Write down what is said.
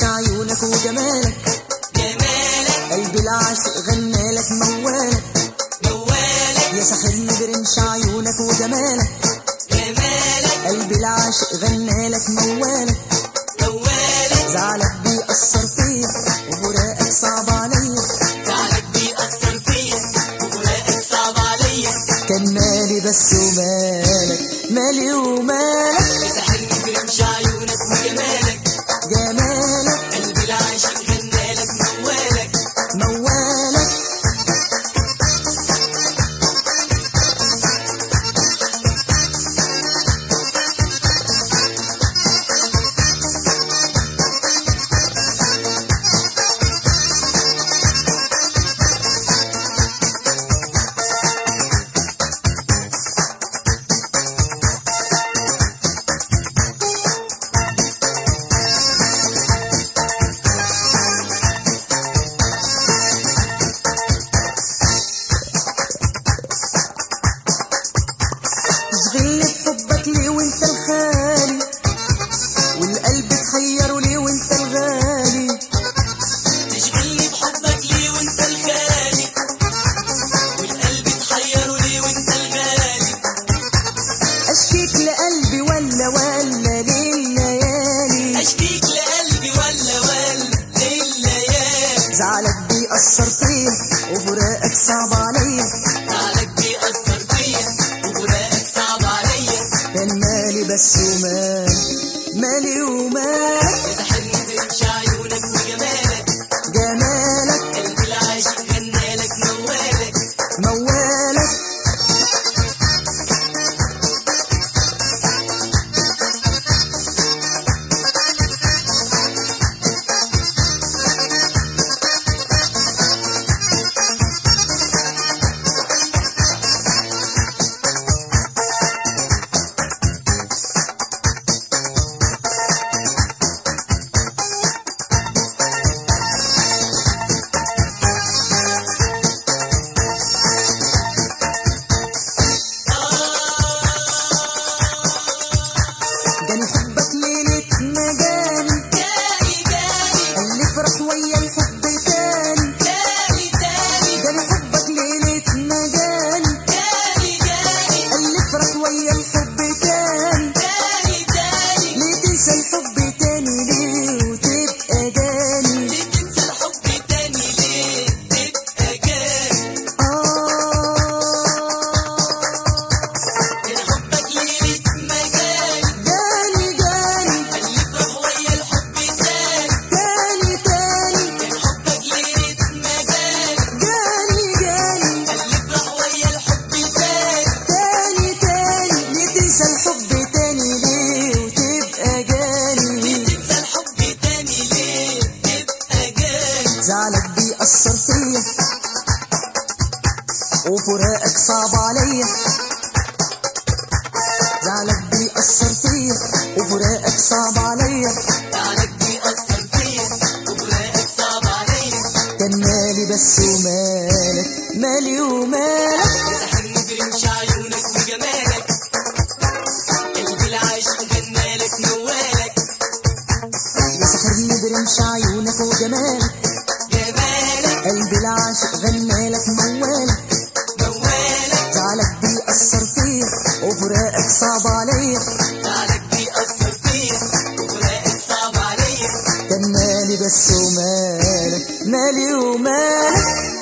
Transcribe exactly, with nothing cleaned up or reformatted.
عيونك وجمالك، جمالك قلبي العاشق غنالك موالك، موالك يا ساحرني برمش عيونك وجمالك، جمالك قلبي العاشق غنالك موالك، موالك زعلك بيأثر فيا وفراقك صعب عليا، زعلك بيأثر فيا وفراقك صعب عليا، كان مالي بس ومالك، مالي ومالك، يسحرني برمش عيونك وجمالك، جمالك قلبي العاشق غنالك موالك موالك. تشغلني بحبك ليه وانت الخالي، والقلب تحيره ليه وانت الغالي، تشغلني بحبك ليه وانت الخالي، والقلب تحيره ليه وانت الغالي، اشكيك لقلبي ولا ولا لليالي، اشكيك لقلبي ولا ولا لليالي، زعلك بيأثر فيا وفراقك صعب عليا، زعلك بيأثر فيا وفراقك صعب عليا، كان مالي بس ومالي، مالي ومالك، يسحرني برمش عيونك وجمالك، جمالك قلبي العاشق غنالك موالك موالك. جاني حبك ليلة ما جاني، جاني جاني قال لي افرح ويا الحب تاني، جاني تاني جاني حبك ليلة ما جاني، جاني جاني قال لي افرح ويا الحب تاني، جاني تاني، ليه تنسى الحب تاني ليه وتبقى جاني، ليه تنسى الحب تاني ليه تبقى جاني، آه كان حبك ليلة ما جاني، جاني جاني قال لي افرح ويا الحب تاني، تاني تاني كان حبك ليلة ما جاني، جاني جاني قال لي افرح ويا الحب تاني، تاني تاني، ليه تنسى الحب تاني ليه وتبقى جاني، ليه تنسى الحب تاني ليه تبقى جاني، زعلك بيأثر فيا وفراقك صعب عليا، زعلك بيأثر فيا وفراقك صعب عليا، زعلك بيأثر فيا وفراقك صعب عليا، كان مالي بس ومالك، مالي ومالك، يسحرني برمش عيونك وجمالك، قلبي العاشق غنالك موالك يا سحرني برمش عيونك وجمالك، جمالك قلبي العاشق غنالك موالك، موالك، زعلك بيأثر فيا وفراقك صعب عليا، زعلك بيأثر فيا وفراقك صعب عليا، كان مالي بس ومالك، مالي ومالك.